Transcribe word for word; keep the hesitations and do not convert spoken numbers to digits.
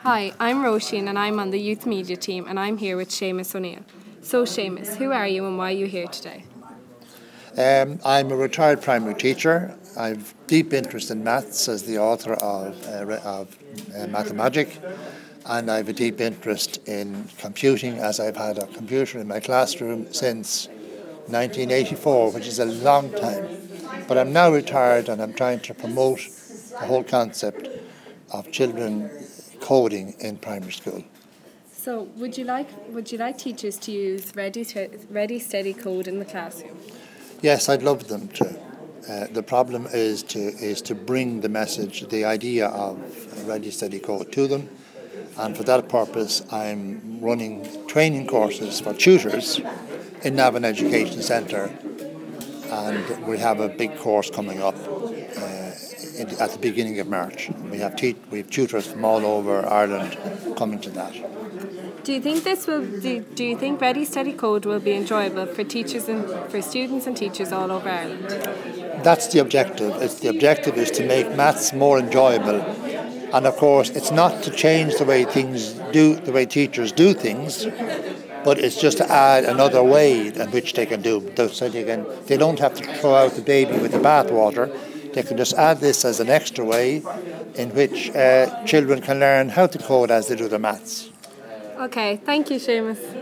Hi, I'm Roisin and I'm on the youth media team and I'm here with Seamus O'Neill. So Seamus, who are you and why are you here today? Um, I'm a retired primary teacher. I've deep interest in maths as the author of, uh, of uh, Mathemagic, and I have a deep interest in computing as I've had a computer in my classroom since nineteen eighty-four, which is a long time. But I'm now retired and I'm trying to promote the whole concept of children coding in primary school. So would you like would you like teachers to use Ready, Ready Steady Code in the classroom? Yes, I'd love them to. Uh, the problem is to is to bring the message, the idea of Ready Steady Code to them, and for that purpose I'm running training courses for tutors in Navan Education Centre, and we have a big course coming up uh, in, at the beginning of March. We have te- we have tutors from all over Ireland coming to that. Do you think this will do, do you think Ready Steady Code will be enjoyable for teachers and for students and teachers all over Ireland? That's the objective. It's the objective is to make maths more enjoyable. And of course it's not to change the way things do the way teachers do things, but it's just to add another way in which they can do them. So they can they don't have to throw out the baby with the bathwater. They can just add this as an extra way in which uh, children can learn how to code as they do their maths. Okay, thank you, Seamus.